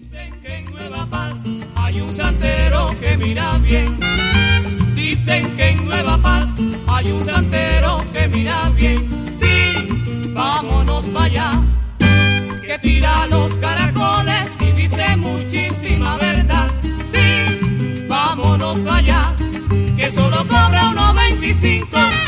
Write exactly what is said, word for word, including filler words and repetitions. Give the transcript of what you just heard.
Dicen que en Nueva Paz hay un santero que mira bien. Dicen que en Nueva Paz hay un santero que mira bien. Sí, vámonos para allá, que tira los caracoles y dice muchísima verdad. Sí, vámonos para allá, que solo cobra uno veinticinco.